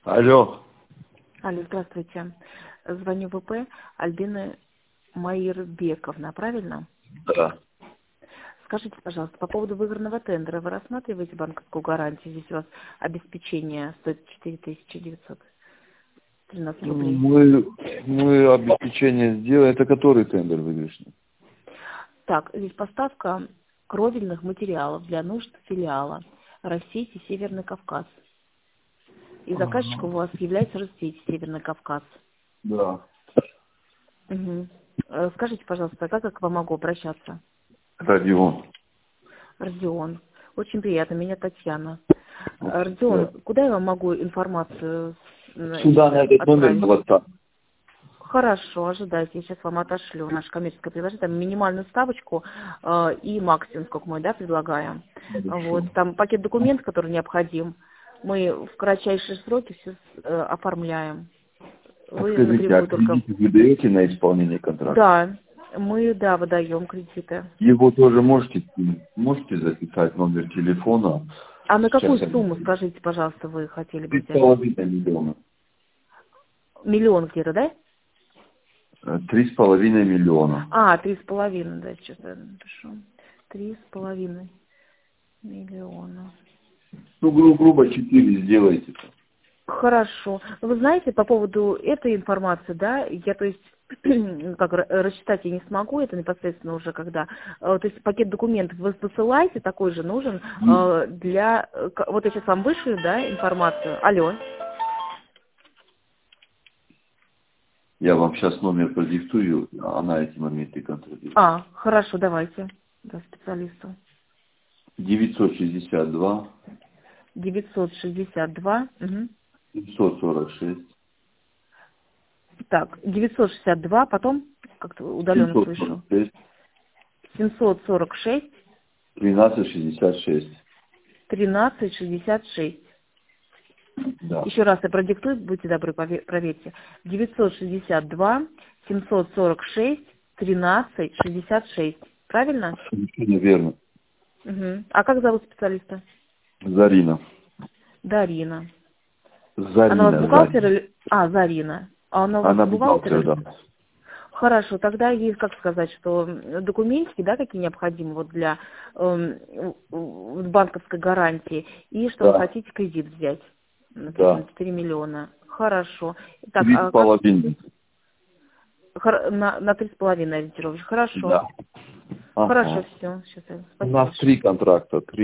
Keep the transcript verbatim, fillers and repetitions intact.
Алло. Алло, здравствуйте. Звоню в ВП Альбина Майербековна, правильно? Да. Скажите, пожалуйста, по поводу выигранного тендера, вы рассматриваете банковскую гарантию? Здесь у вас обеспечение стоит четыре тысячи девятьсот тринадцать рублей. Мы, мы обеспечение сделали. Это который тендер выигрышный? Так, здесь поставка кровельных материалов для нужд филиала России Северный Кавказ. И заказчиком у вас является Россия Северный Кавказ. Да. Угу. Э, Скажите, пожалуйста, как я к вам могу обращаться? Родион. Родион. Очень приятно, меня Татьяна. Вот, Э, Родион, да. куда я вам могу информацию э, Сюда на этот номер отправить? на WhatsApp. Хорошо, ожидайте, я сейчас вам отошлю наше коммерческое предложение, там минимальную ставочку э, и максимум, сколько мы, да, предлагаем. Вот, там пакет документов, который необходим, мы в кратчайшие сроки все э, оформляем. Вы Скажите, напрямую а только... кредиты вы даете на исполнение контракта? Да, мы, да, выдаем кредиты. Его тоже можете, можете записать номер телефона. А на какую Сейчас сумму, скажите, пожалуйста, вы хотели бы три с взять? половиной миллиона. Миллион где-то, да? Три с половиной миллиона. А, три с половиной, да, сейчас я напишу. Три с половиной миллиона. Ну, гру- грубо четыре сделайте. Хорошо. Вы знаете, по поводу этой информации, да, я, то есть, как ра- рассчитать я не смогу, это непосредственно уже когда, э, то есть пакет документов вы посылаете, такой же нужен э, для, э, к- вот я сейчас вам вышлю, да, информацию. Алло. Я вам сейчас номер продиктую, а на эти моменты контролирует. А, хорошо, давайте, да, специалисту. девятьсот шестьдесят два девятьсот шестьдесят два, угу. семьсот сорок шесть Так, девятьсот шестьдесят два, потом, как-то удаленно семьсот слышу, сорок шесть семьсот сорок шесть, тринадцать шестьдесят шесть. тринадцать шестьдесят шесть. Да. Еще раз я продиктую, будьте добры, пове- проверьте. девятьсот шестьдесят два, семьсот сорок шесть, тринадцать шестьдесят шесть. Правильно? Совершенно верно. Угу. А как зовут специалиста? Зарина. Дарина. Зарина. Она у вас бухгалтер Зарина. или... А, Зарина. А она у вас Она бухгалтер бухгалтер, или... да. Хорошо, тогда есть, как сказать, что документики, да, какие необходимы вот для эм, банковской гарантии, и что Да. вы хотите кредит взять, например, Да. на четыре миллиона. Хорошо. Так, Три а с как... половиной. Хор- На, на три с половиной ориентировочно. Хорошо. Да. Ага. Хорошо, все. Сейчас я... У Спасибо нас большое. три контракта. Три